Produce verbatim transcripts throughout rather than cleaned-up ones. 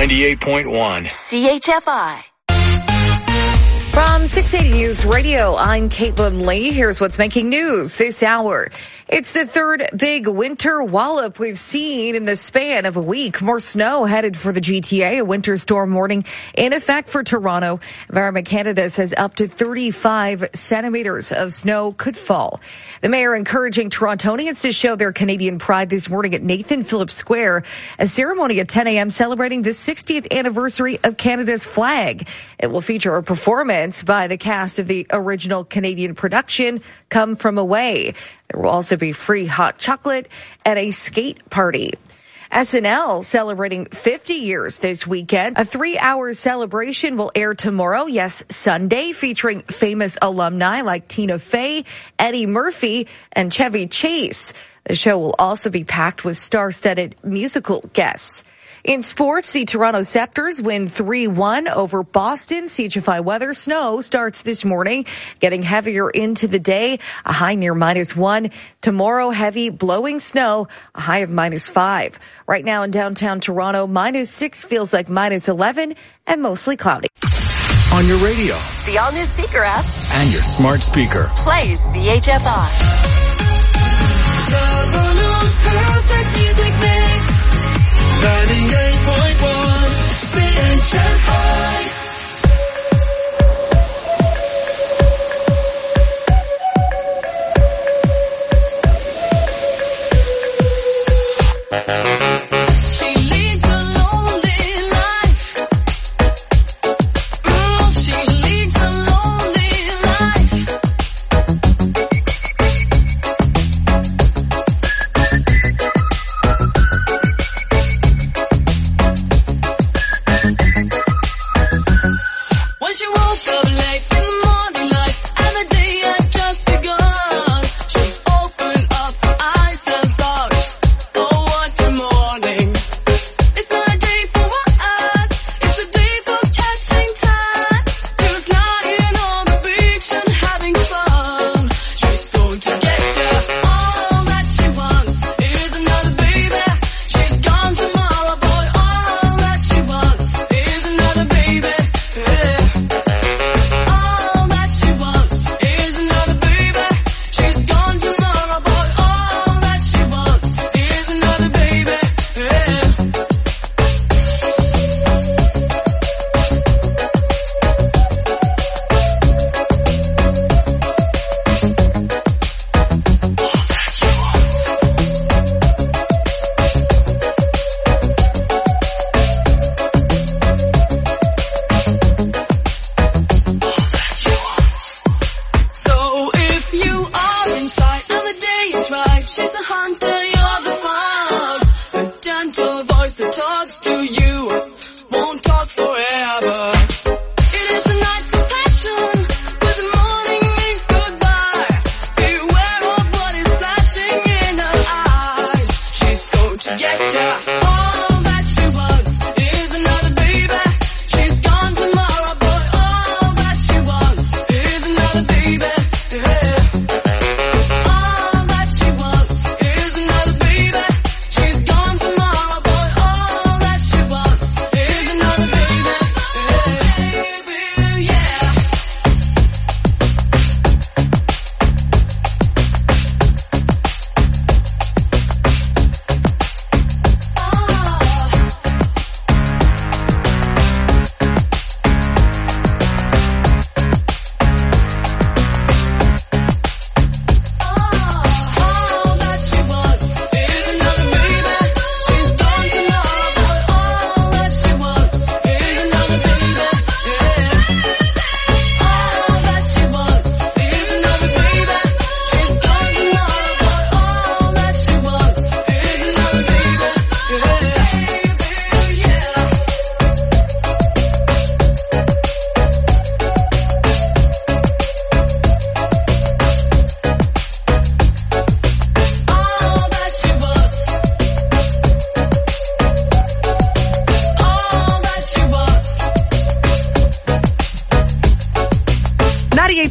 ninety-eight point one C H F I. From six eighty News Radio, I'm Caitlin Lee. Here's what's making news this hour. It's the third big winter wallop we've seen in the span of a week. More snow headed for the G T A, a winter storm warning in effect for Toronto. Environment Canada says up to thirty-five centimeters of snow could fall. The mayor encouraging Torontonians to show their Canadian pride this morning at Nathan Phillips Square, a ceremony at ten a.m. celebrating the sixtieth anniversary of Canada's flag. It will feature a performance by the cast of the original Canadian production, Come From Away. There will also be free hot chocolate and a skate party. S N L celebrating fifty years this weekend. A three-hour celebration will air tomorrow, yes, Sunday, featuring famous alumni like Tina Fey, Eddie Murphy, and Chevy Chase. The show will also be packed with star-studded musical guests. In sports, the Toronto Raptors win three one over Boston. C H F I weather. Snow starts this morning, getting heavier into the day, a high near minus one. Tomorrow, heavy blowing snow, a high of minus five. Right now in downtown Toronto, minus six feels like minus eleven and mostly cloudy. On your radio, The all-new Seeker app, and your smart speaker. plays C H F I. Toronto's perfect music mix. ninety-eight point one C H F I.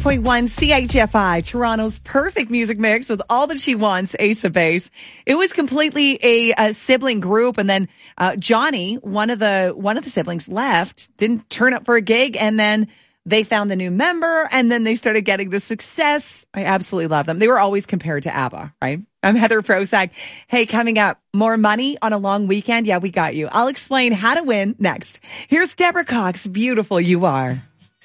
ninety-eight point one C H F I, Toronto's perfect music mix with all that she wants, Ace of Base. It was completely a, a sibling group, and then uh Johnny, one of the one of the siblings, left, didn't turn up for a gig, and then they found the new member, and then they started getting the success. I absolutely love them. They were always compared to ABBA, right? I'm Heather Prosack. Hey, coming up, more money on a long weekend? Yeah, we got you. I'll explain how to win next. Here's Deborah Cox, Beautiful You Are.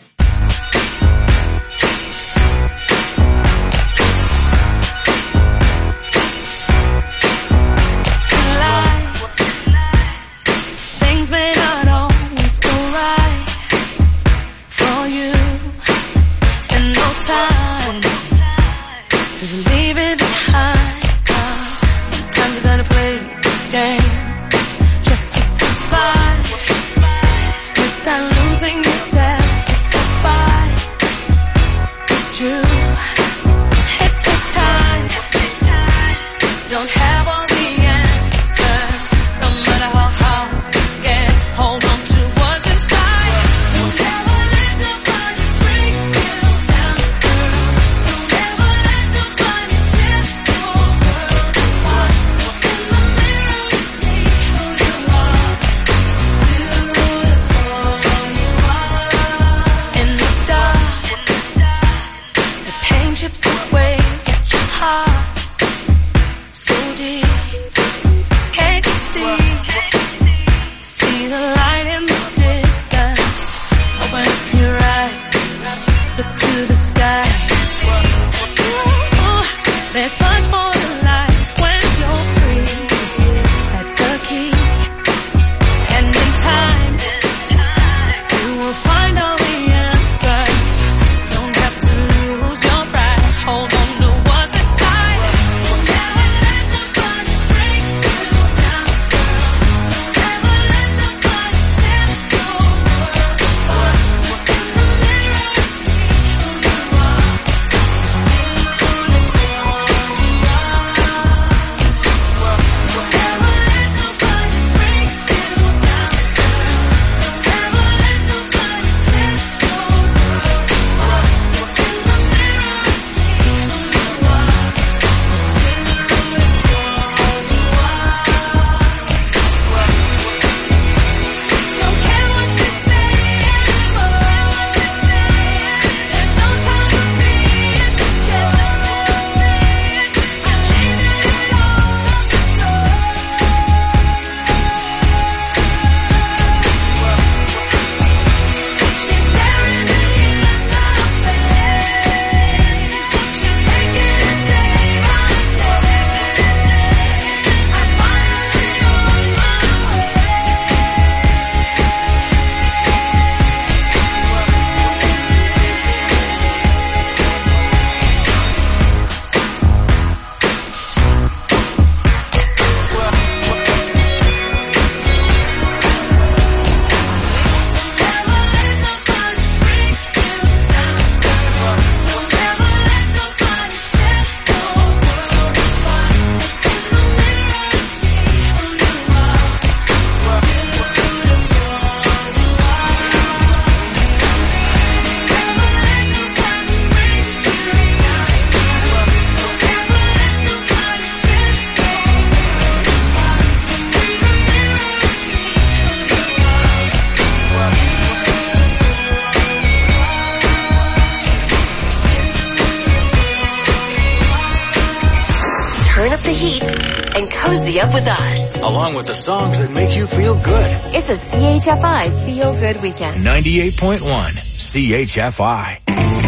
Up with us. Along with the songs that make you feel good. It's a C H F I Feel Good Weekend. ninety-eight point one C H F I.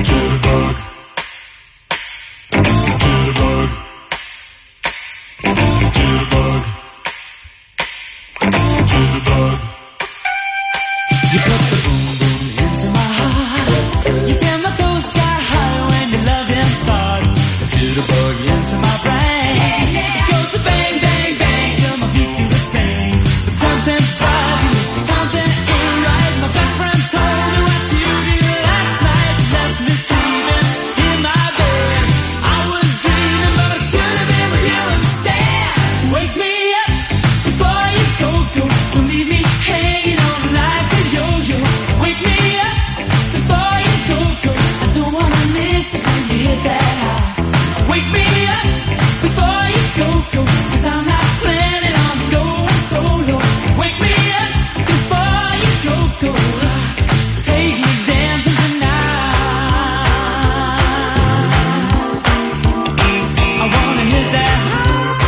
You put the boom boom into my heart. You send my soul sky high when your loving starts. To the bug into my brain. It goes to bang bang bang till my feet do the same. But something bugging, something ain't right. My best friend told me what you did last night. You left go-go, 'cause I'm not planning on going solo. Wake me up before you go-go. Take me dancing tonight. I wanna hit that high.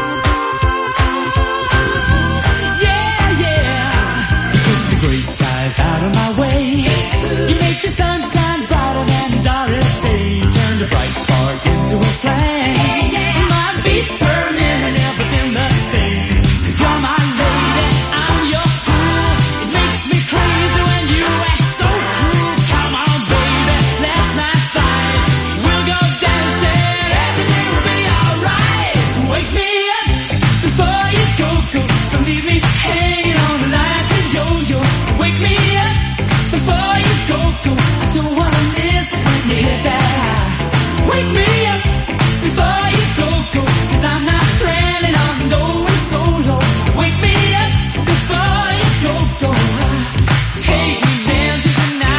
Yeah, yeah. You put the gray skies out of my way. You make the sun shine brighter than Doris Day. Turn the bright spark into a flame. My beats per minute never been the same. 'Cause you're my lady, I'm your fool. It makes me crazy when you act so cruel. Come on, baby, let's not fight. We'll go dancing, everything will be alright. Wake me up before you go, go. Don't leave me hanging on like a yo-yo. Wake me up before you go, go. I don't wanna miss it when you hit that high. Wake me up before you go, go. 'Cause I'm not planning on going solo. Wake me up before you go, go. Take me dancing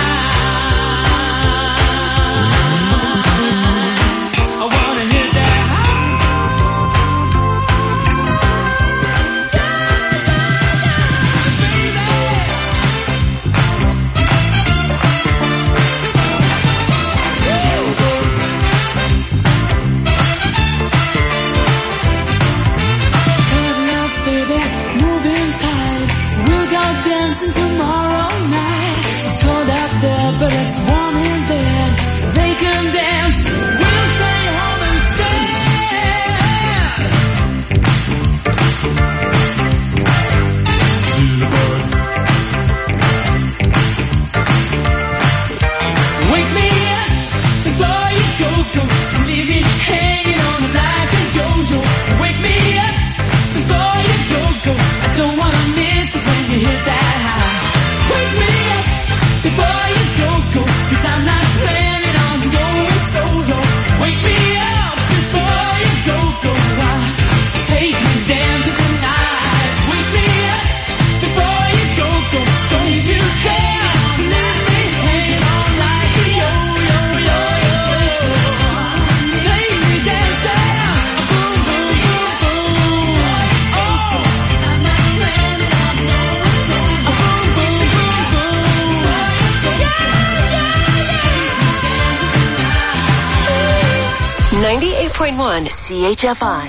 tonight. I wanna hit that Coming up, baby, moving tight. We'll go dancing tomorrow night. It's cold out there, but it's warm in bed. They can dance, we'll stay home and stay. Wake me up before you go, go. Don't leave me hanging on like a yo-yo. Wake me up before you go, go. I don't wanna miss it when you hit that high. Wake me up before you go, go. 'Cause I'm not planning on going solo. Wake me up before you go, go. Take me dancing tonight. Wake me up before you go, go. Don't you care to leave me hanging on like a yo-yo, yo-yo. Take me dancing, boom, boom, boom, boom. Oh, I'm not planning on going solo. Boom, boom, boom, boom. Yeah, yeah, yeah. ninety-eight point one C H F I.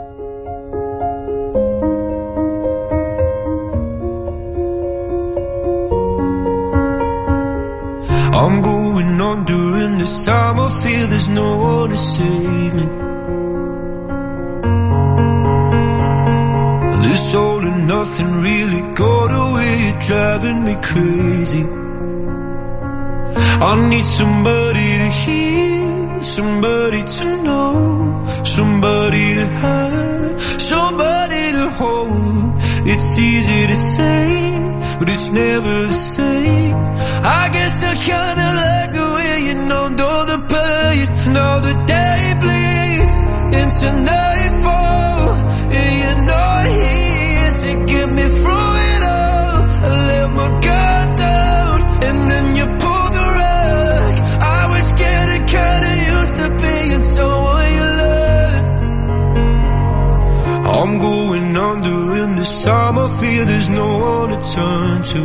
I'm going on during this time. I feel there's no one to save me. This all and nothing really got away. You're driving me crazy. I need somebody to hear, somebody to know, somebody to have, somebody to hold. It's easy to say, but it's never the same. I guess I kinda like the way you numbed all the pain. Now the day bleeds into nightfall, and you're not here to get me through it all. I let my guard down, and then you pulled the rug. I was getting kinda used to being someone you loved. I'm going under, and this time I feel there's no one to turn to.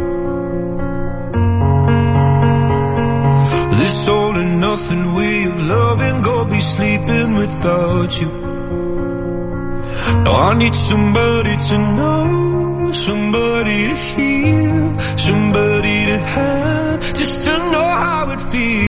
This all and nothing way of loving, go be sleeping without you. Now I need somebody to know, somebody to hear, somebody to have, just to know how it feels.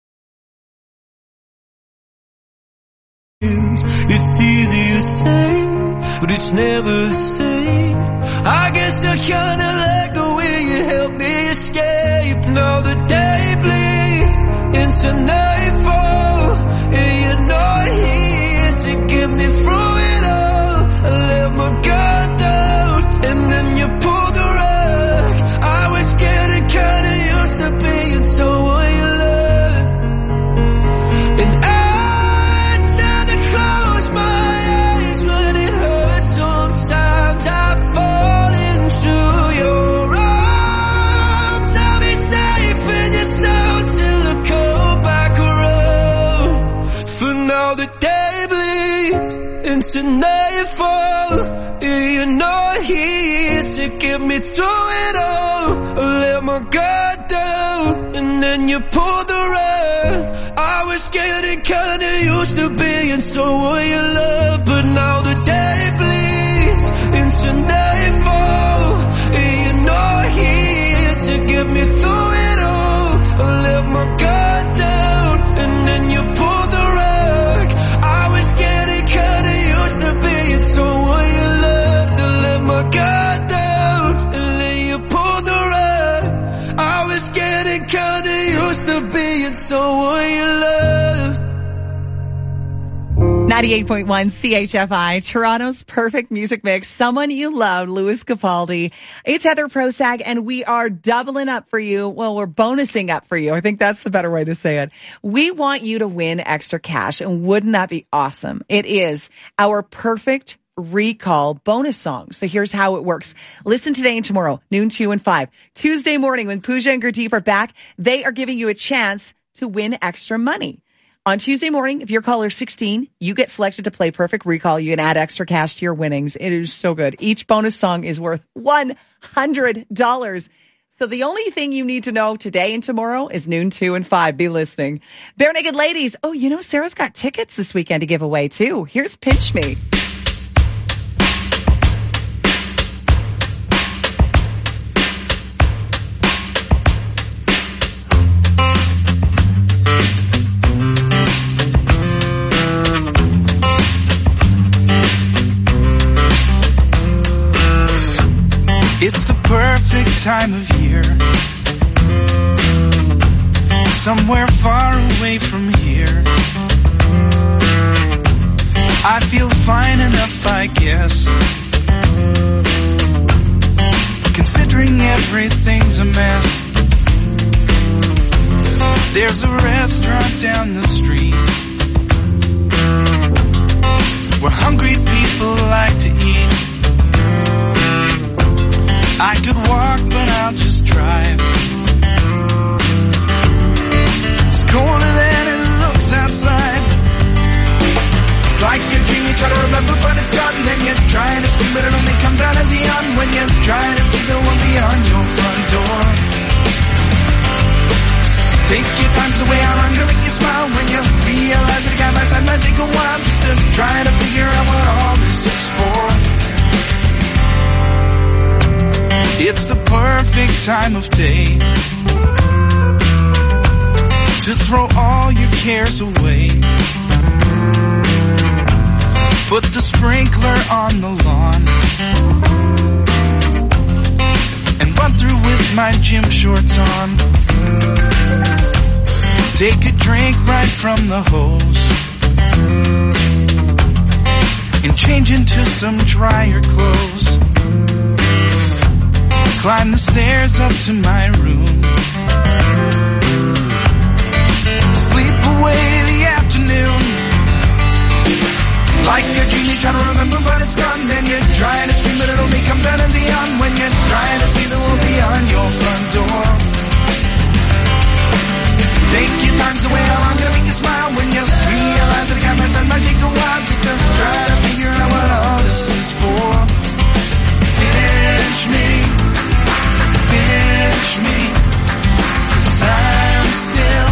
It's easy to say, but it's never the same. I guess I kinda like the way you help me escape. Now the day bleeds into nightfall, and you're not here to get me through it all. I let my guard down, and then you pulled the rug. I was getting kinda used to being someone you loved. And I tend to close my eyes when it hurts. Sometimes I fall into your arms. I'll be safe in your soul till I come back around. For now the day bleeds into into nightfall. You're not here to get me through it all. I let my guard down and then you pulled the rug. I was getting kinda used to being someone you love, but now the day bleeds into nightfall. You're not here to get me through it all. I let my guard down and then you pulled the rug. I was getting kinda used to being someone you loved. I let my guard down and then you pulled the rug. I was getting kinda used to being someone you loved. ninety-eight point one C H F I, Toronto's perfect music mix. Someone you love, Louis Capaldi. It's Heather Prosag, and we are doubling up for you. Well, we're bonusing up for you. I think that's the better way to say it. We want you to win extra cash, and wouldn't that be awesome? It is our perfect recall bonus song. So here's how it works. Listen today and tomorrow, noon, two, and five. Tuesday morning, when Pooja and Gurdeep are back, they are giving you a chance to win extra money. On Tuesday morning, if you're caller sixteen, you get selected to play Perfect Recall. You can add extra cash to your winnings. It is so good. Each bonus song is worth one hundred dollars. So the only thing you need to know today and tomorrow is noon, two, and five. Be listening. Bare Naked Ladies. Oh, you know, Sarah's got tickets this weekend to give away, too. Here's Pinch Me. It's the perfect time of year, somewhere far away from here. I feel fine enough, I guess, considering everything's a mess. There's a restaurant down the street where hungry people like to eat. I could walk, but I'll just drive. It's colder than it looks outside. It's like a dream you try to remember, but it's gone. Then you're trying to scream, but it only comes out as a yawn when you're trying to see the one beyond your front door. Take your time to weigh out hunger, make you smile when you realize that a guy by side might take a while just to try to figure out what all this is for. It's the perfect time of day to throw all your cares away. Put the sprinkler on the lawn and run through with my gym shorts on. Take a drink right from the hose and change into some drier clothes. Climb the stairs up to my room. Sleep away the afternoon. It's like a dream you try to remember, but it's gone. Then you're trying to scream, but it only comes out as a yawn when you're trying to see the world beyond your front door. Take your time to weigh how I'm gonna make you smile when you realize that a guy myself might take a while just to try to figure out what all this is for. Pinch me. Pinch me, 'cause I'm still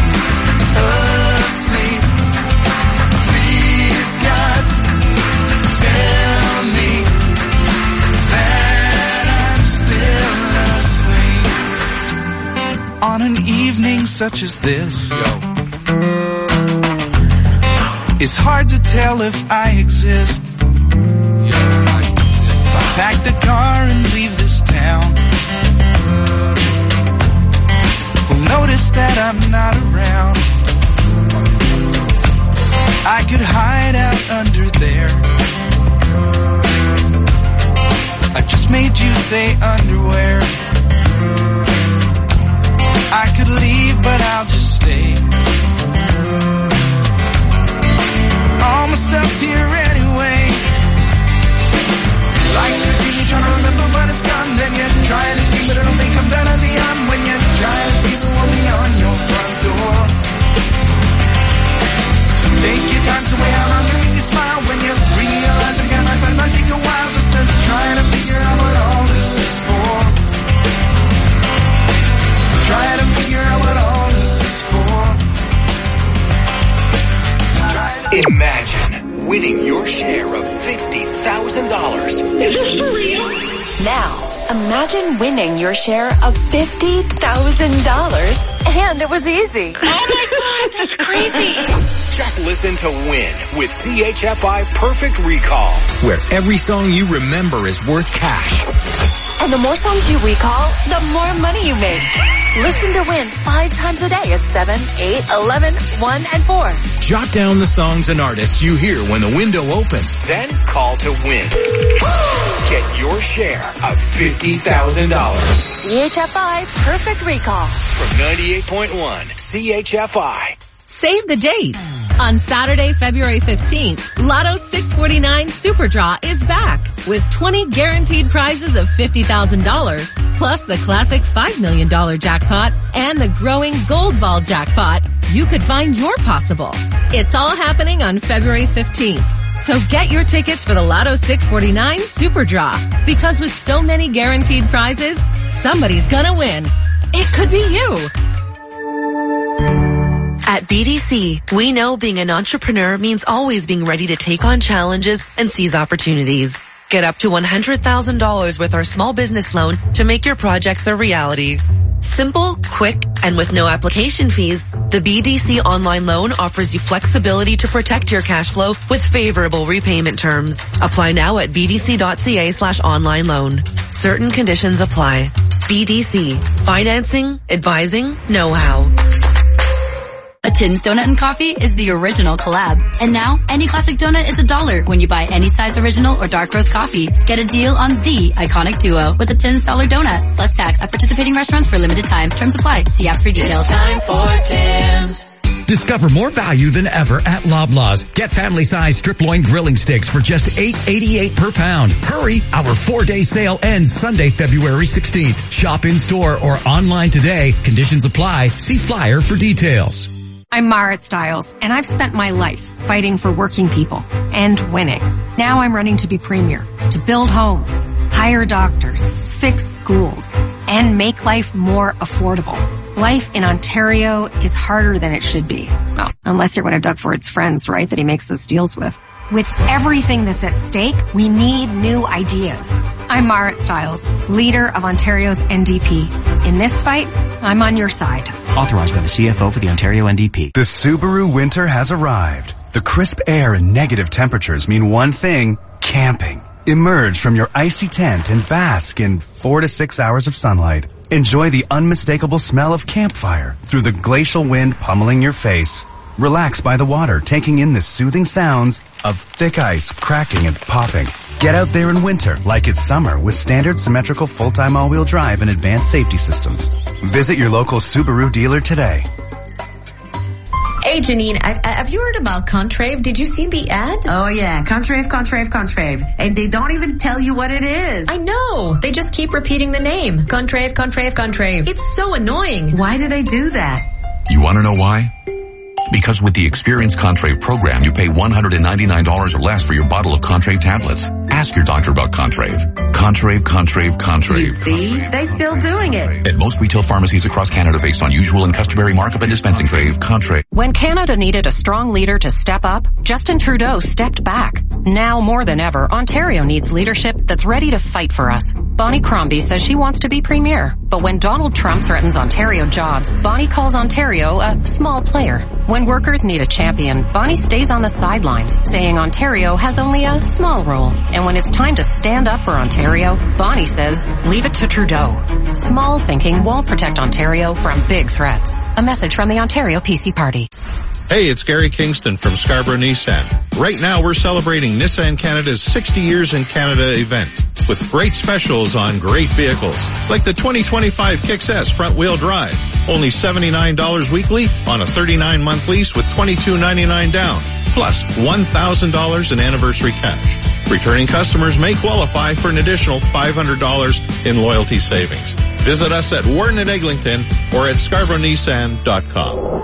asleep. Please, God, tell me that I'm still asleep. On an evening such as this, yo, it's hard to tell if I exist. Yo, pack the car and leave this town. Notice that I'm not around. I could hide out under there. I just made you say underwear. I could leave, but I'll just stay. All my stuff's here anyway. Like the dream you're trying to remember, but it's gone. Then you're trying to scream, but it only comes out as a yawn when you're trying to see the one beyond your front door. Take your time to weigh how long you make you smile when you realize share of fifty thousand dollars. Is this for real? Now, imagine winning your share of fifty thousand dollars, and it was easy. Oh my God, that's crazy. Just listen to Win with C H F I Perfect Recall, where every song you remember is worth cash. And the more songs you recall, the more money you make. Listen to Win five times a day at seven, eight, eleven, one, and four. Jot down the songs and artists you hear when the window opens. Then call to Win. Get your share of fifty thousand dollars. C H F I Perfect Recall. From ninety-eight point one C H F I. Save the date. On Saturday, February fifteenth, Lotto six forty-nine Super Draw is back with twenty guaranteed prizes of fifty thousand dollars, plus the classic five million dollars jackpot and the growing Gold Ball jackpot. You could find your possible. It's all happening on February fifteenth. So get your tickets for the Lotto six forty-nine Super Draw, because with so many guaranteed prizes, somebody's gonna win. It could be you. At B D C, we know being an entrepreneur means always being ready to take on challenges and seize opportunities. Get up to one hundred thousand dollars with our small business loan to make your projects a reality. Simple, quick, and with no application fees, the B D C online loan offers you flexibility to protect your cash flow with favorable repayment terms. Apply now at bdc.ca slash online loan. Certain conditions apply. B D C. Financing, advising, know-how. A Tin's Donut and Coffee is the original collab. And now, any classic donut is a dollar when you buy any size original or dark roast coffee. Get a deal on the iconic duo with a Tin's Dollar Donut. Plus tax at participating restaurants for limited time. Terms apply. See app for details. Time for Tim's. Discover more value than ever at Loblaws. Get family-sized strip loin grilling sticks for just eight eighty-eight per pound. Hurry! Our four-day sale ends Sunday, February sixteenth. Shop in-store or online today. Conditions apply. See flyer for details. I'm Marit Stiles, and I've spent my life fighting for working people and winning. Now I'm running to be premier, to build homes, hire doctors, fix schools, and make life more affordable. Life in Ontario is harder than it should be. Well, unless you're one of Doug Ford's friends, right, that he makes those deals with. With everything that's at stake, we need new ideas. I'm Marit Stiles, leader of Ontario's N D P. In this fight, I'm on your side. Authorized by the C F O for the Ontario N D P. The Subaru winter has arrived. The crisp air and negative temperatures mean one thing: camping. Emerge from your icy tent and bask in four to six hours of sunlight. Enjoy the unmistakable smell of campfire through the glacial wind pummeling your face. Relax by the water, taking in the soothing sounds of thick ice cracking and popping. Get out there in winter like it's summer with standard symmetrical full-time all-wheel drive and advanced safety systems. Visit your local Subaru dealer today. Hey, Janine, I, I, have you heard about Contrave? Did you see the ad? Oh, yeah. Contrave, Contrave, Contrave. And they don't even tell you what it is. I know. They just keep repeating the name. Contrave, Contrave, Contrave. It's so annoying. Why do they do that? You want to know why? Because with the Experience Contrave program, you pay one hundred ninety-nine dollars or less for your bottle of Contrave tablets. Ask your doctor about Contrave. Contrave, Contrave, Contrave. You see? They still doing it. At most retail pharmacies across Canada based on usual and customary markup and dispensing fee. Contrave. When Canada needed a strong leader to step up, Justin Trudeau stepped back. Now more than ever, Ontario needs leadership that's ready to fight for us. Bonnie Crombie says she wants to be premier. But when Donald Trump threatens Ontario jobs, Bonnie calls Ontario a small player. When workers need a champion, Bonnie stays on the sidelines, saying Ontario has only a small role. And when it's time to stand up for Ontario, Bonnie says, leave it to Trudeau. Small thinking won't protect Ontario from big threats. A message from the Ontario P C Party. Hey, it's Gary Kingston from Scarborough Nissan. Right now we're celebrating Nissan Canada's sixty years in Canada event with great specials on great vehicles like the twenty twenty-five Kicks S front-wheel drive. Only seventy-nine dollars weekly on a thirty-nine month lease with twenty-two ninety-nine down, plus one thousand dollars in anniversary cash. Returning customers may qualify for an additional five hundred dollars in loyalty savings. Visit us at Warden at Eglinton or at scarborough nissan dot com.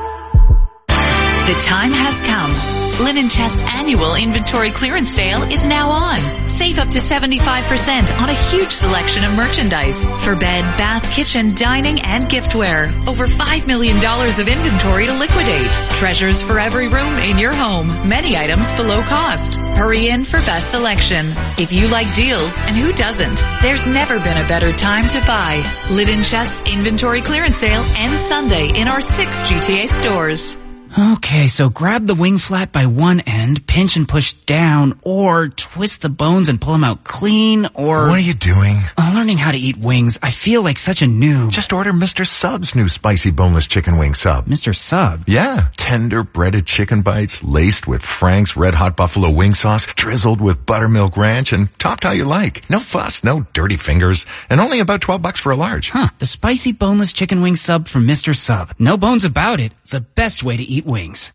The time has come. Linen Chest's annual inventory clearance sale is now on. Save up to seventy-five percent on a huge selection of merchandise for bed, bath, kitchen, dining, and giftware. Over five million dollars of inventory to liquidate. Treasures for every room in your home. Many items below cost. Hurry in for best selection. If you like deals, and who doesn't, there's never been a better time to buy. Lynn Chess Inventory Clearance Sale ends Sunday in our six G T A stores. Okay, so grab the wing flap by one end, pinch and push down, or twist the bones and pull them out clean, or... What are you doing? I'm learning how to eat wings. I feel like such a noob. Just order Mister Sub's new spicy boneless chicken wing sub. Mister Sub? Yeah. Tender breaded chicken bites laced with Frank's Red Hot Buffalo wing sauce, drizzled with buttermilk ranch, and topped how you like. No fuss, no dirty fingers, and only about twelve bucks for a large. Huh. The spicy boneless chicken wing sub from Mister Sub. No bones about it. The best way to eat wings.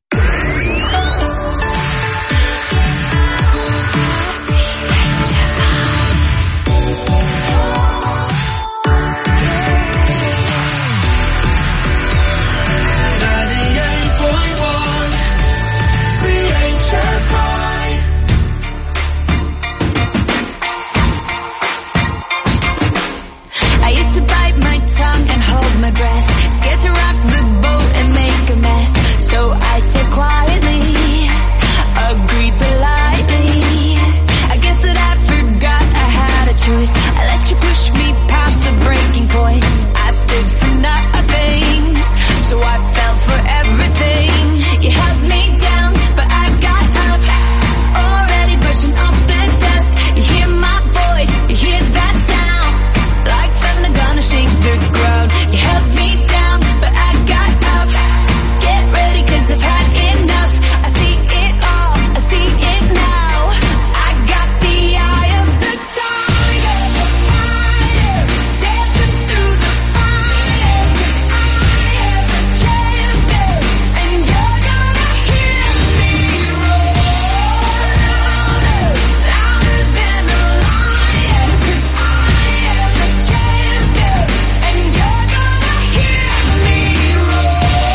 I used to bite my tongue and hold my breath, scared to rock the boat and make a mess. So I said quietly, agreed politely. I guess that I forgot I had a choice. I let you push me past the breaking point. I stood for nothing, so I fell for everything. You held me down, but I got up, already brushing off the dust. You hear my voice, you hear that sound, like thunder gonna shake the ground. You held me down, but I got up. Get ready, cause I've had enough. I see it all, I see it now. I got the eye of the tiger, fire, dancing through the fire. I am a champion, and you're gonna hear me roar louder, louder than a lion. Cause I am a champion, and you're gonna hear me roar.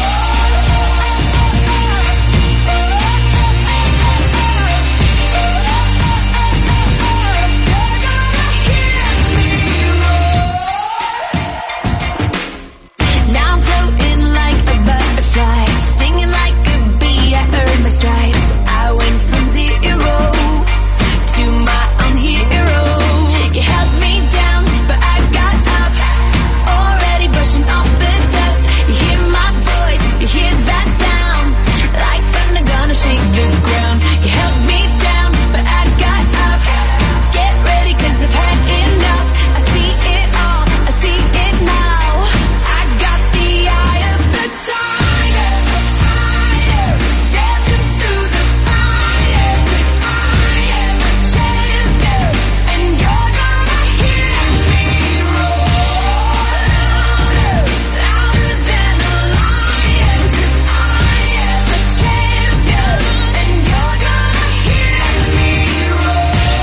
Now I'm floating like a butterfly, stinging like a bee. I earned my stripes. I went from zero to my own hero. You held me down, but I got up, already brushing off the dust. You hear my voice, you hear that sound, like thunder gonna shake the ground. You held me down, but I got up. Get ready, cause I've had enough. I see it all, I see it now. I got the eye of the tiger, fire, dancing through the fire. Cause I am a champion, and you're gonna hear me roar louder, louder than a lion. Cause I am a champion, and you're gonna hear me roar.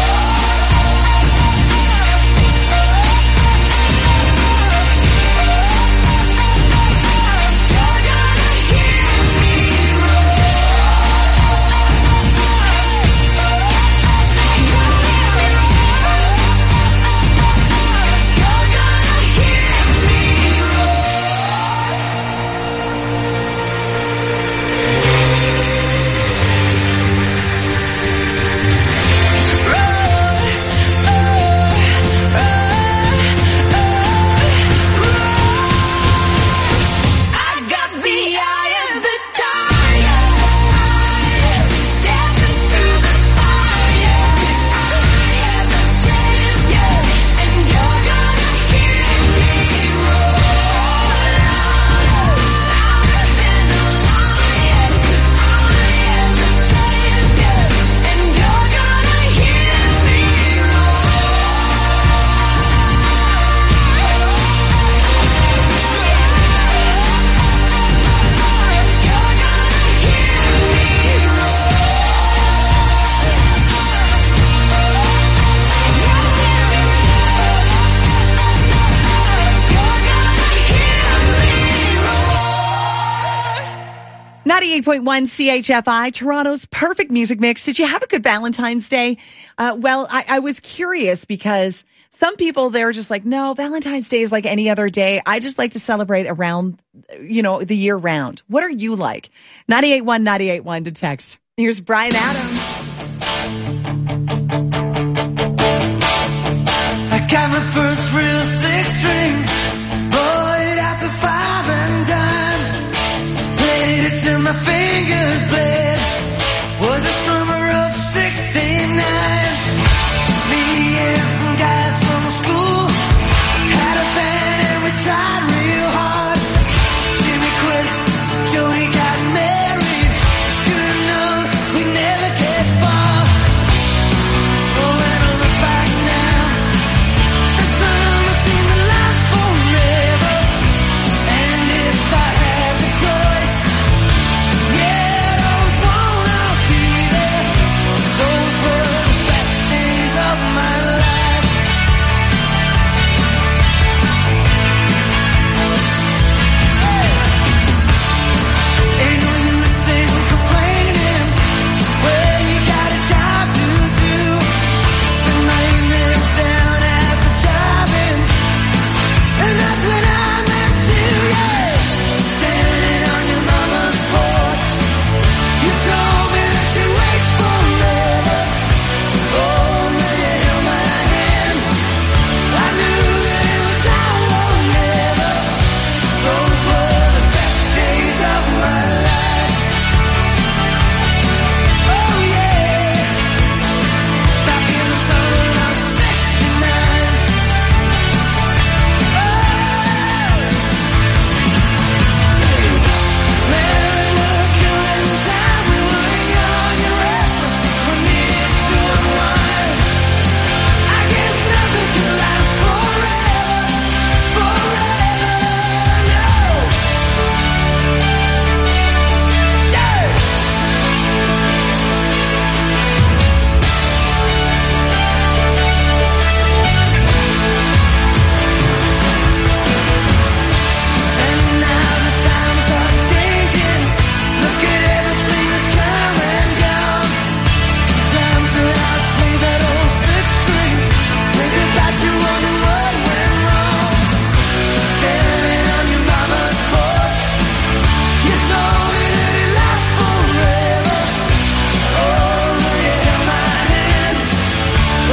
I got the eye of the tiger, dancing through the fire. I am a champion, and you're gonna hear me roar louder, louder than a lion. Cause I am a champion, and you're gonna hear me ninety-eight point one C H F I, Toronto's perfect music mix. Did you have a good Valentine's Day? Uh, well, I, I was curious because some people, they're just like, no, Valentine's Day is like any other day. I just like to celebrate around, you know, the year round. What are you like? nine eight one nine eight one to text. Here's Brian Adams.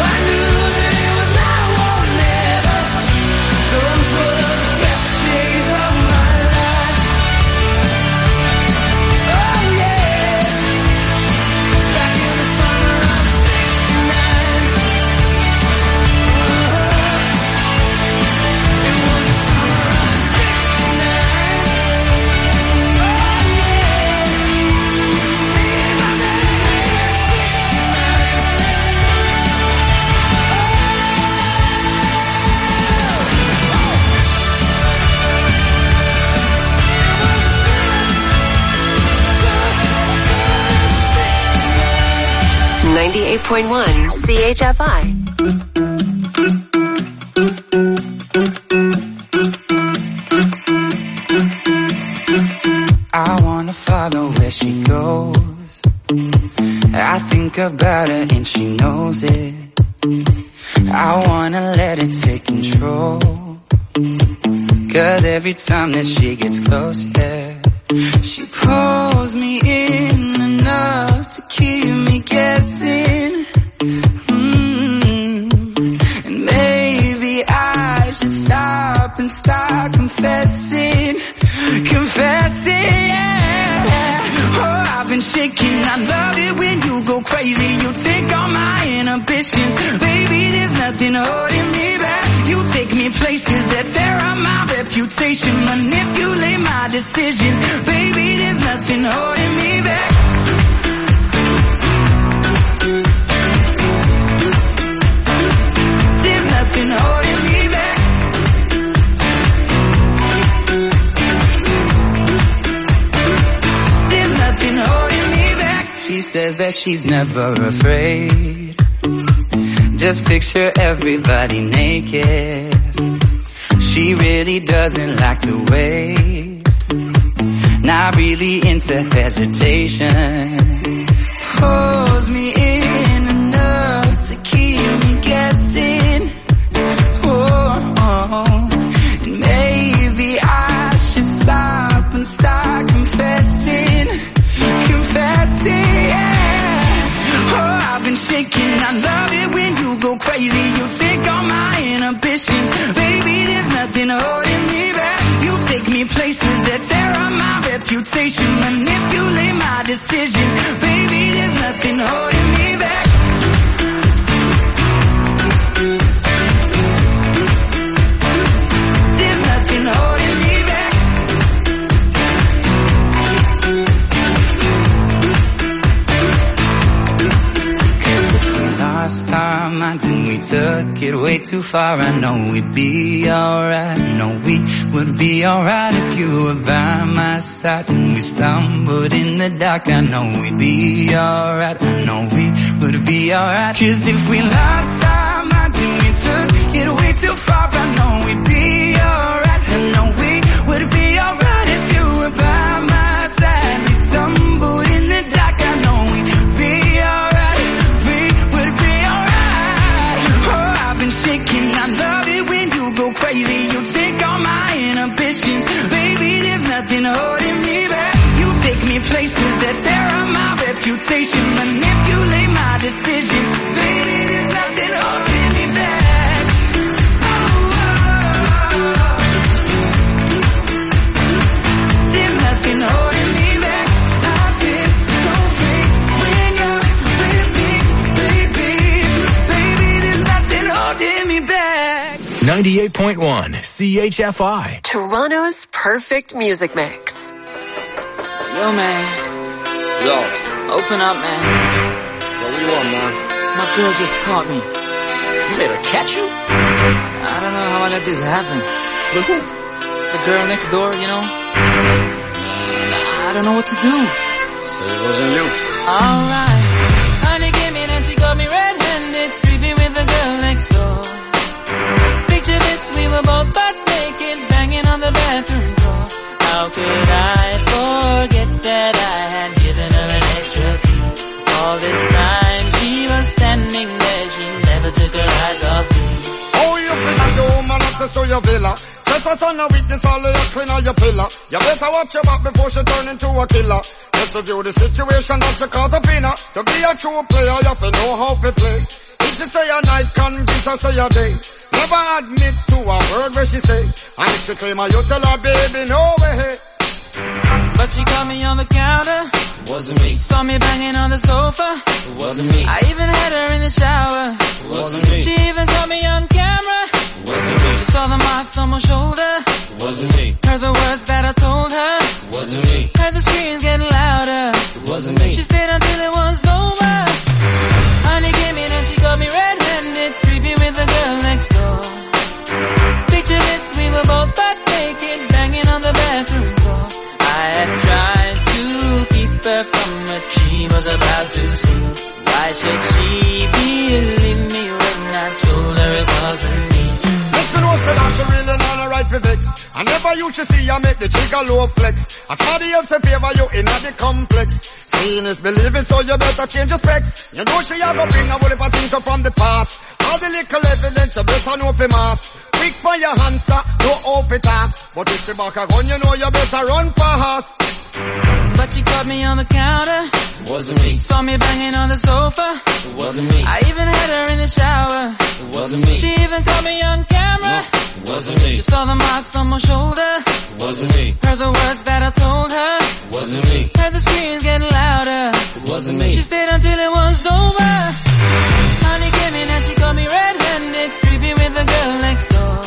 ninety-eight point one C H F I. I wanna follow where she goes. I think about her and she knows it. I wanna let it take control. Cause every time that she gets close, yeah, she pulls me in enough to keep me guessing. Mm-hmm. And maybe I should stop and start confessing. Confessing, yeah. Oh, I've been shaking. I love it when you go crazy. You take all my inhibitions. Baby, there's nothing holding me back. You take me places that tear up my reputation. Manipulate my decisions. Baby, there's nothing holding me back. There's nothing holding me back. There's nothing holding me back. She says that she's never afraid. Just picture everybody naked. She really doesn't like to wait. Not really into hesitation. Pulls me in enough to keep me guessing. Oh, oh. And maybe I should stop and start confessing. Confessing, yeah. Oh, I've been shaking. I love it when you go crazy. You take all my inhibitions. Baby, there's nothing holding me back. You take me places that tear up my reputation. Manipulate my decisions. Baby, there's nothing holding me back. There's nothing holding me back. Cause if we lost our minds and we took it way too far, I know we'd be alright. I know we would be alright if you were by my side. When we stumbled in the dark, I know we'd be alright. I know we would be alright. Cause if we lost our minds and we took it way too far, I know we'd be alright. I know we would be alright if you were by my side. We stumbled in the dark, I know we'd be alright. We would be alright. Oh, I've been shaking. I love it when you go crazy. You take all my inhibitions. Baby, there's nothing holding me back. You take me places that tear up my reputation. Manipulate my decisions. Baby, there's nothing holding me back. Oh, oh, oh. There's nothing holding me back. I feel so free when you're with me, baby. Baby, there's nothing holding me back. ninety-eight point one C H F I. Toronto's perfect music mix. Yo, man. Yo. Open up, man. Yo, what do you want, man? My girl just caught me. You made her catch you? I don't know how I let this happen. But who? The girl next door, you know? I don't know what to do. So it wasn't you. Alright. Honey came in and she got me red-handed, creepy with the girl next door. Picture this, we were both butt naked, banging on the bathroom door. How could I forget that I had given her an extra key? All this time she was standing there, she never took her eyes off me. Oh, you been a woman access to your villa. Trespass on a witness, all of your clean on your pillar. You better watch your back before she turn into a killer. Just review the situation that you caught up in her. To be a true player, you have to know how to play. If she say a night, convince her say a day. Never admit to a word where she say. And if she claim her, you tell her, baby, no way. But she caught me on the counter. Wasn't me. Saw me banging on the sofa. Wasn't me. I even had her in the shower. Wasn't me. She even caught me on camera. Wasn't me. She saw the marks on my shoulder. Wasn't me. Heard the words that I told her. Wasn't me. Heard the screams getting louder. Wasn't me. She stayed until it was over. Honey came in and she got me red-handed, creepy with the girl next door. Picture this, we were both butt naked, banging on the bathroom floor. I had tried to keep her from what she was about to see. Why should she believe me when I told her it wasn't me? She knows that she really not a right for vex. I never used to see her make the trigger low flex. As somebody else in favor you in the complex. Seeing is believing, so you better change your specs. You know she a go bring a whole heap of things up from the past. All the little evidence you better know for mass. Quick for your answer, no off it up. But if she back a gun, you know you better run fast. But she caught me on the counter. Wasn't me. Saw me banging on the sofa. Wasn't me. I even had her in the shower. Wasn't me. She even caught me on camera. No, wasn't me. She saw the marks on my shoulder. Wasn't me. Heard the words that I told her. Wasn't me. Heard the screams getting louder. Wasn't me. She stayed until it was over. Honey came in and she caught me red-handed, creepy with the girl next door.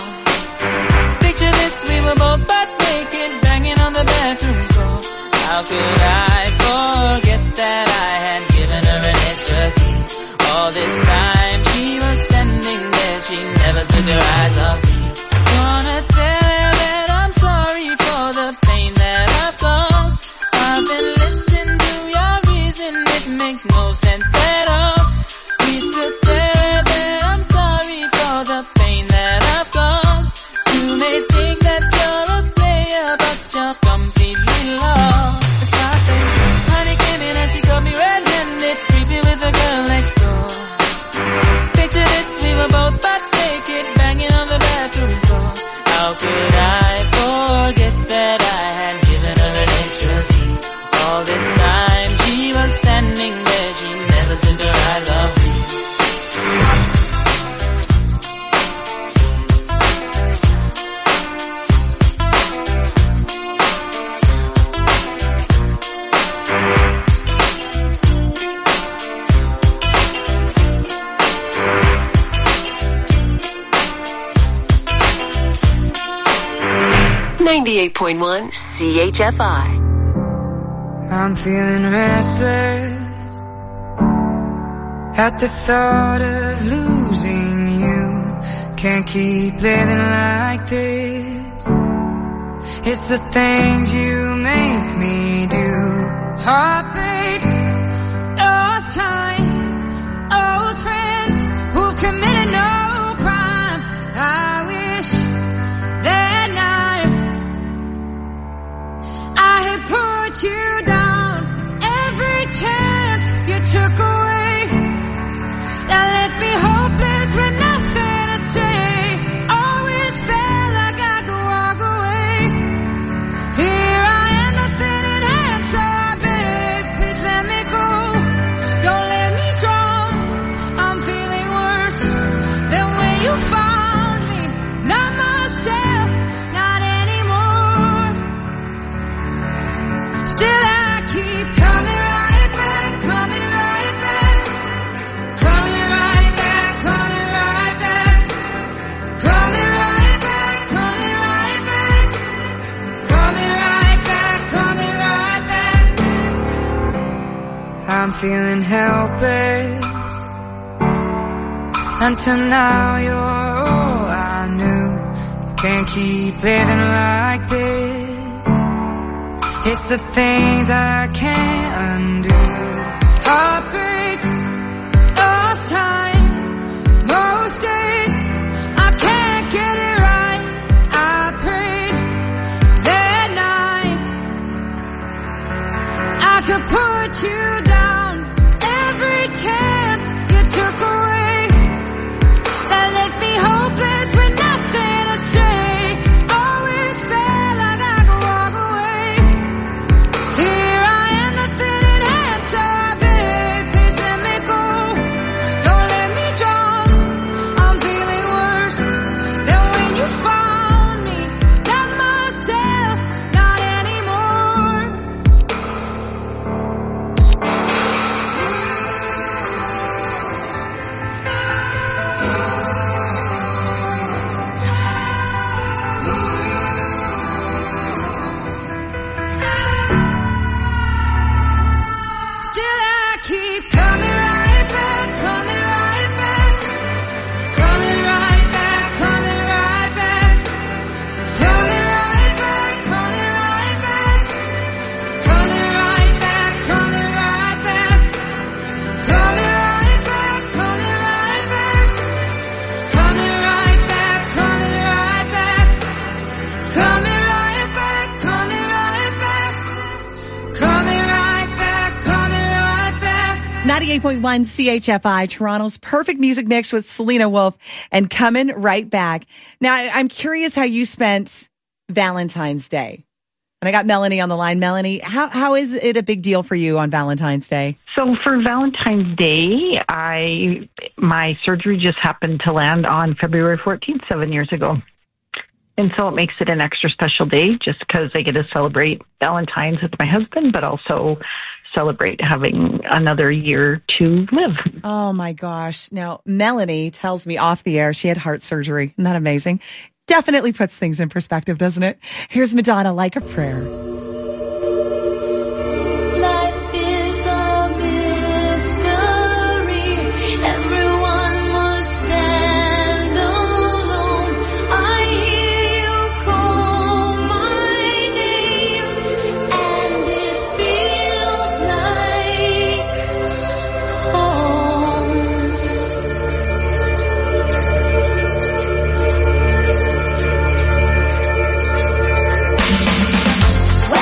Picture this, we were both butt naked, banging on the bathroom floor. How could I forget that I had given her an extra key? All this time she was standing there, she never took her eyes off me. Gonna tell her that I'm sorry for the pain that I've caused. I've been listening to your reason, it makes no sense at all. Need to tell her that I'm sorry for the pain that I've caused. You may think that you're a player, but you're completely lost. Honey came in and she got me red-handed, creepy with the girl next door. Picture this, we were both butt naked, banging on the bathroom floor. How could I forget that I had given her an extra key? All this time she was standing there, she never took her eyes off me. ninety-eight point one C H F I. I'm feeling restless at the thought of losing you. Can't keep living like this. It's the things you make me do. Heartbreaks, lost time, old friends who committed no crime. I wish that night I had put you down. Every chance you took away, that left me hopeless with nothing to say. Always felt like I could walk away. Here I am, nothing in hand, so I beg, please let me go. Don't let me drown. I'm feeling worse than when you found me. Not myself, not anymore. Still I keep coming right back, coming right back, coming right back, coming right back, coming right back, coming right back, coming right back, coming right back. I'm feeling helpless. Until now you're all I knew. Can't keep living like this. It's the things I can't undo. Heartbreak, lost time, most days I can't get it right. I prayed that night I could put you down. Every chance you took away, that left me hopeless with nothing to say. Always felt like I could walk away. Here I am, nothing in hand, so I beg, please let ninety point one C H F I, Toronto's perfect music mix with Selena Wolf, and coming right back. Now, I'm curious how you spent Valentine's Day. And I got Melanie on the line. Melanie, how how is it a big deal for you on Valentine's Day? So for Valentine's Day, I my surgery just happened to land on February fourteenth, seven years ago. And so it makes it an extra special day just because I get to celebrate Valentine's with my husband, but also celebrate having another year to live. Oh, my gosh. Now, Melanie tells me off the air she had heart surgery. Isn't that amazing? Definitely puts things in perspective, doesn't it? Here's Madonna, Like a Prayer. Life is a mystery. Everyone must stand alone. I hear you call my name, and it feels like home. When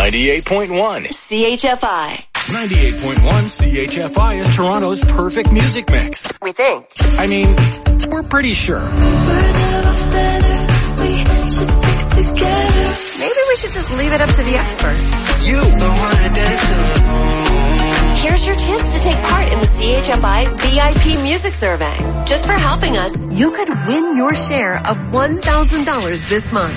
ninety-eight point one. C H F I. ninety-eight point one C H F I is Toronto's perfect music mix. We think. I mean, we're pretty sure. Birds of a feather, we should stick together. Maybe we should just leave it up to the expert. You don't wanna dance alone. Here's your chance to take part in the C H F I V I P Music Survey. Just for helping us, you could win your share of one thousand dollars this month.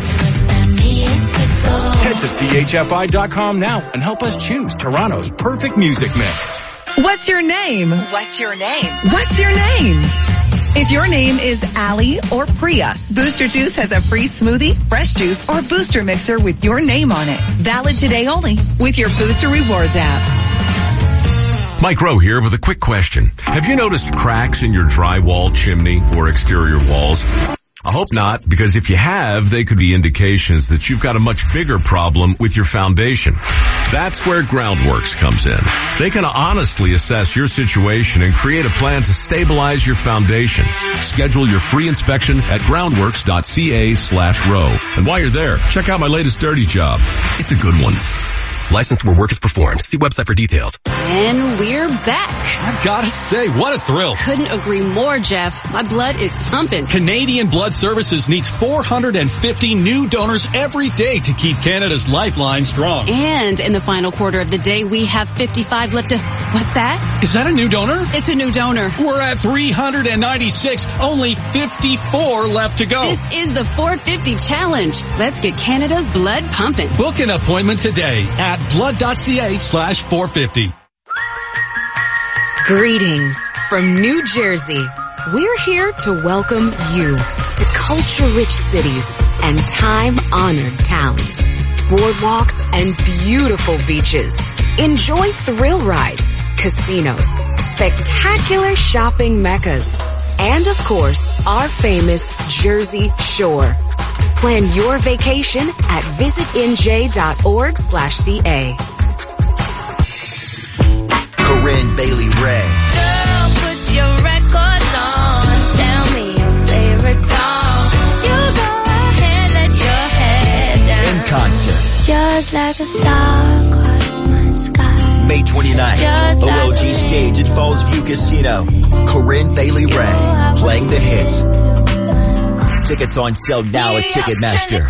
Head to C H F I dot com now and help us choose Toronto's perfect music mix. What's your name? What's your name? What's your name? If your name is Allie or Priya, Booster Juice has a free smoothie, fresh juice, or booster mixer with your name on it. Valid today only with your Booster Rewards app. Mike Rowe here with a quick question. Have you noticed cracks in your drywall, chimney, or exterior walls? I hope not, because if you have, they could be indications that you've got a much bigger problem with your foundation. That's where Groundworks comes in. They can honestly assess your situation and create a plan to stabilize your foundation. Schedule your free inspection at groundworks.ca slash row. And while you're there, check out my latest dirty job. It's a good one. Licensed where work is performed. See website for details. And we're back. I've got to say, what a thrill. Couldn't agree more, Jeff. My blood is pumping. Canadian Blood Services needs four hundred fifty new donors every day to keep Canada's lifeline strong. And in the final quarter of the day, we have fifty-five left to... What's that? Is that a new donor? It's a new donor. We're at three hundred ninety-six. Only fifty-four left to go. This is the four fifty challenge. Let's get Canada's blood pumping. Book an appointment today at blood.ca slash 450. Greetings from New Jersey. We're here to welcome you to culture-rich cities and time-honored towns, boardwalks and beautiful beaches. Enjoy thrill rides, casinos, spectacular shopping meccas, and of course, our famous Jersey Shore. Plan your vacation at visitinj.org slash ca. Corinne Bailey Ray. Girl, put your records on. Tell me your favorite song. You go ahead, let your head down. In concert. Just like a star across my sky. May twenty-ninth. Just O L G like stage at Falls View Casino. Corinne Bailey Ray. Playing the hits. Tickets on sale now at Ticketmaster.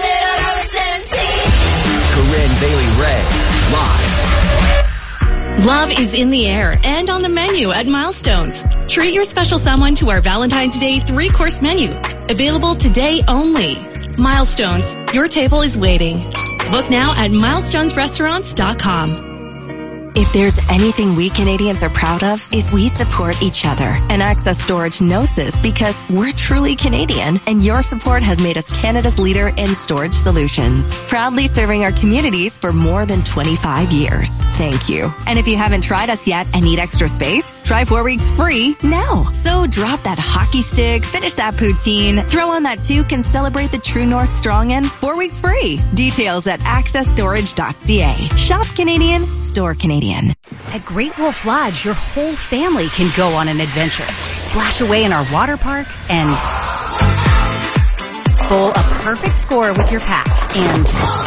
Corinne Bailey Ray. Live. Love is in the air and on the menu at Milestones. Treat your special someone to our Valentine's Day three-course menu. Available today only. Milestones. Your table is waiting. Book now at milestones restaurants dot com. If there's anything we Canadians are proud of, is we support each other. And Access Storage knows this because we're truly Canadian, and your support has made us Canada's leader in storage solutions. Proudly serving our communities for more than twenty-five years. Thank you. And if you haven't tried us yet and need extra space, try four weeks free now. So drop that hockey stick, finish that poutine, throw on that toque, and celebrate the True North Strong End four weeks free. Details at access storage dot c a. Shop Canadian, store Canadian. At Great Wolf Lodge, your whole family can go on an adventure. Splash away in our water park and bowl a perfect score with your pack and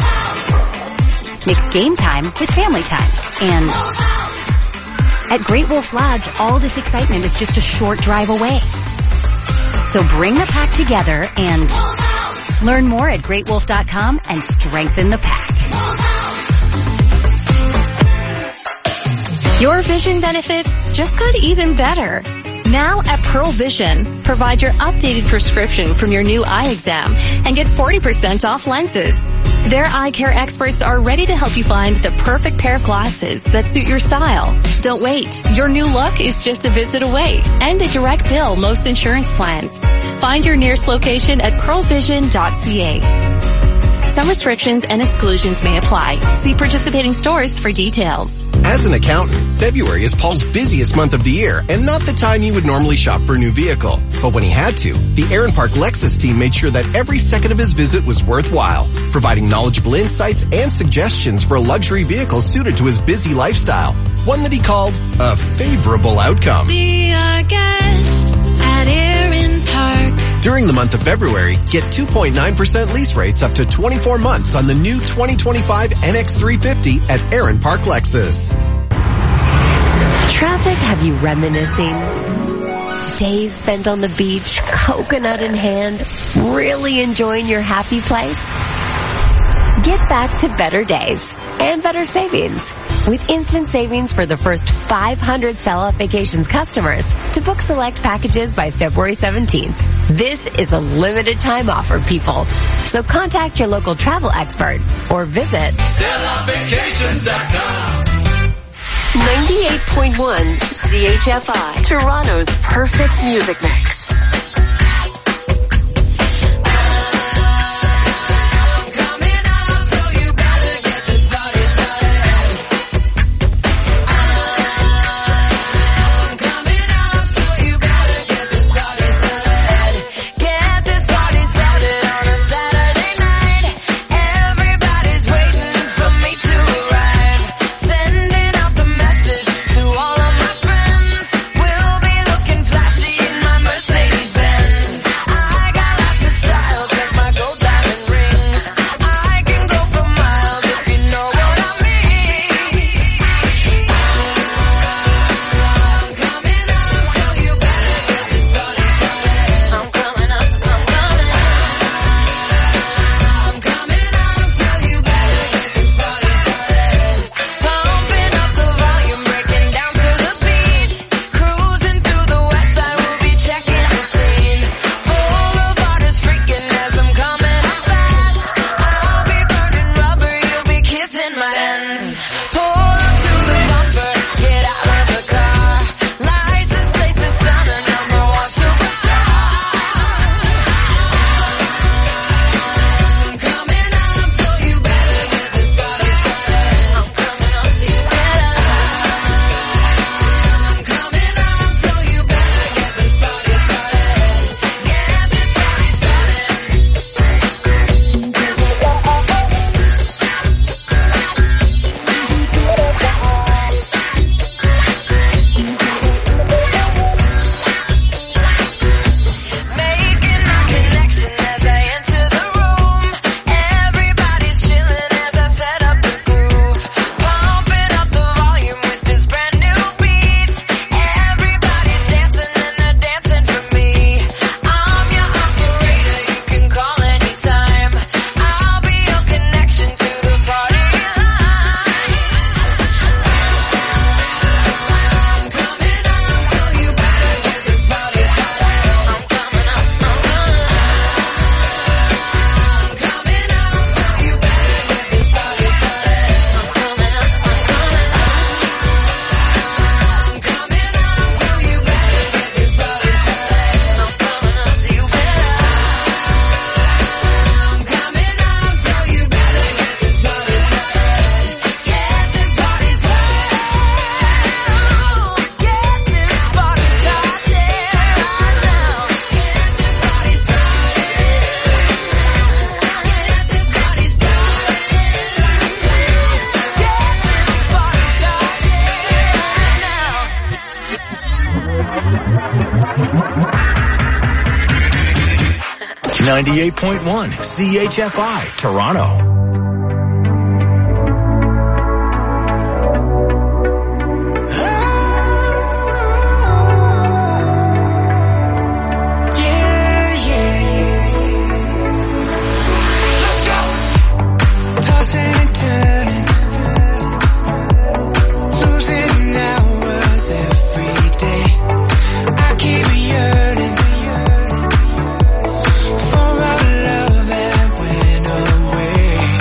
mix game time with family time. And at Great Wolf Lodge, all this excitement is just a short drive away. So bring the pack together and learn more at great wolf dot com and strengthen the pack. Your vision benefits just got even better. Now at Pearl Vision, provide your updated prescription from your new eye exam and get forty percent off lenses. Their eye care experts are ready to help you find the perfect pair of glasses that suit your style. Don't wait. Your new look is just a visit away and a direct bill most insurance plans. Find your nearest location at pearl vision dot c a. Some restrictions and exclusions may apply. See participating stores for details. As an accountant, February is Paul's busiest month of the year and not the time he would normally shop for a new vehicle. But when he had to, the Aaron Park Lexus team made sure that every second of his visit was worthwhile, providing knowledgeable insights and suggestions for a luxury vehicle suited to his busy lifestyle. One that he called a favorable outcome. Be our guest at Aaron Park. During the month of February, get two point nine percent lease rates up to twenty-four months on the new twenty twenty-five N X three fifty at Aaron Park Lexus. Traffic have you reminiscing? Days spent on the beach, coconut in hand, really enjoying your happy place? Get back to better days and better savings with instant savings for the first five hundred Sell-Out Vacations customers to book select packages by February seventeenth. This is a limited time offer, people. So contact your local travel expert or visit Sell Out Vacations dot com. ninety-eight point one C H F I, Toronto's perfect music mix. ninety-eight point one C H F I, Toronto. For our love that went away.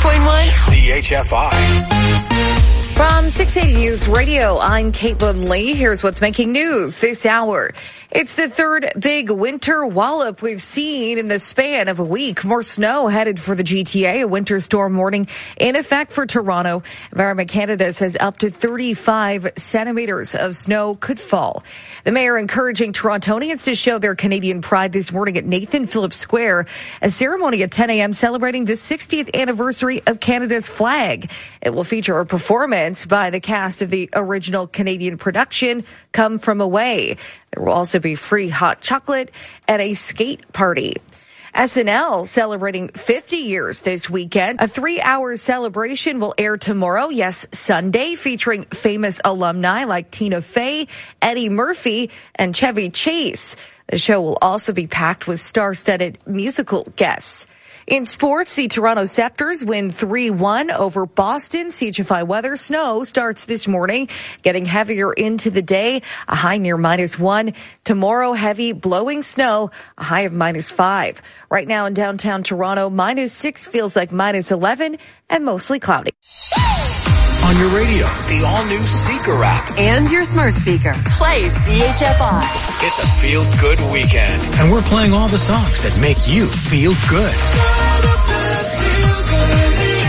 point one. C H F I. From six eighty News Radio, I'm Caitlin Lee. Here's what's making news this hour. It's the third big winter wallop we've seen in the span of a week. More snow headed for the G T A, a winter storm warning in effect for Toronto. Environment Canada says up to thirty-five centimeters of snow could fall. The mayor encouraging Torontonians to show their Canadian pride this morning at Nathan Phillips Square, a ceremony at ten a.m. celebrating the sixtieth anniversary of Canada's flag. It will feature a performance by the cast of the original Canadian production, Come From Away. There will also be free hot chocolate and a skate party. S N L celebrating fifty years this weekend. A three-hour celebration will air tomorrow, yes, Sunday, featuring famous alumni like Tina Fey, Eddie Murphy, and Chevy Chase. The show will also be packed with star-studded musical guests. In sports, the Toronto Raptors win three one over Boston. C H F I weather. Snow starts this morning, getting heavier into the day, a high near minus one. Tomorrow, heavy blowing snow, a high of minus five. Right now in downtown Toronto, minus six feels like minus eleven and mostly cloudy. On your radio, the all-new Seeker app. And your smart speaker. Play C H F I. It's a feel-good weekend. And we're playing all the songs that make you feel good.